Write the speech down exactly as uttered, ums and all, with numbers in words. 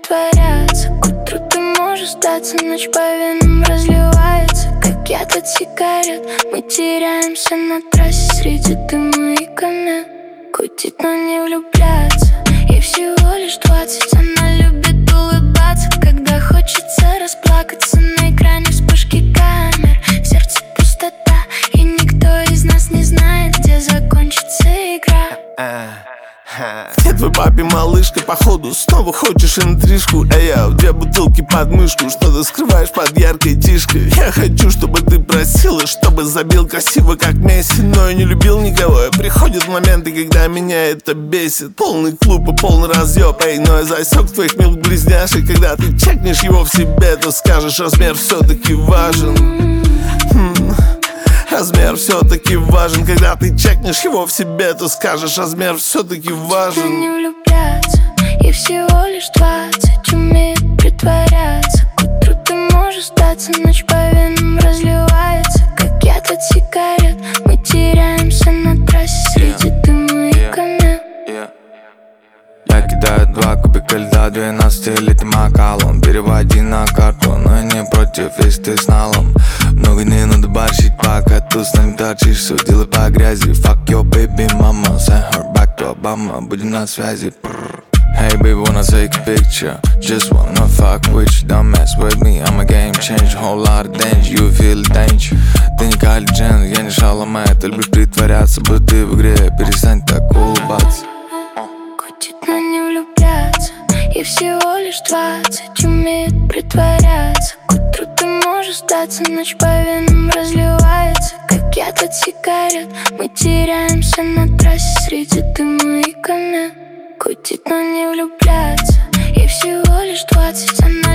притворяться. К утру ты можешь сдаться, ночь по венам разливается, как яд от сигарет. Мы теряемся на трассе среди дыма и комет. Кутит, но не влюбляться. Ей всего лишь двадцать, она любит улыбаться, когда хочется расплакаться. На экране вспышки камер, в сердце пустота, и никто из нас не знает, где закончится игра. Где твой папе, малышка, походу снова хочешь интрижку? А я две бутылки под мышку, что ты скрываешь под яркой тишкой. Я хочу, чтобы ты просила, чтобы забил красиво, как Месси. Но я не любил никого, и приходят моменты, когда меня это бесит. Полный клуб и полный разъеб, эй, но я засек твоих милых близняшек. Когда ты чекнешь его в себе, то скажешь, размер все-таки важен. хм. Размер все-таки важен. Когда ты чекнешь его в себе, то скажешь, размер все-таки важен. Не влюбляться, ей всего лишь двадцать, умеет притворяться. К утру ты можешь сдаться, ночь по венам разливается, как яд от сигарет. Мы теряемся на трассе среди дыма и комет. Я кидаю два кубика льда, двенадцатилетним окалом. Переводи на карту, но я не против, если ты с налом. Много не надо борщить, пока ты с нами торчишь. Все делай по грязи, fuck your baby mama. Send her back to Obama, будем на связи. Hey baby, wanna take a picture? Just wanna fuck with you, don't mess with me. I'm a game changer, whole lot of danger, you feel the danger. Ты не Кайли Дженнер, я не Шаломе. Ты любишь притворяться, будто ты в игре. Перестань так улыбаться. Кутит, но не влюбляться, ей всего лишь двадцать, умеет притворяться. К утру ты можешь сдаться, ночь по венам разливается, как яд от сигарет. Мы теряемся на трассе среди дыма и комет. Кутит, но не влюбляться, ей всего лишь двадцать, она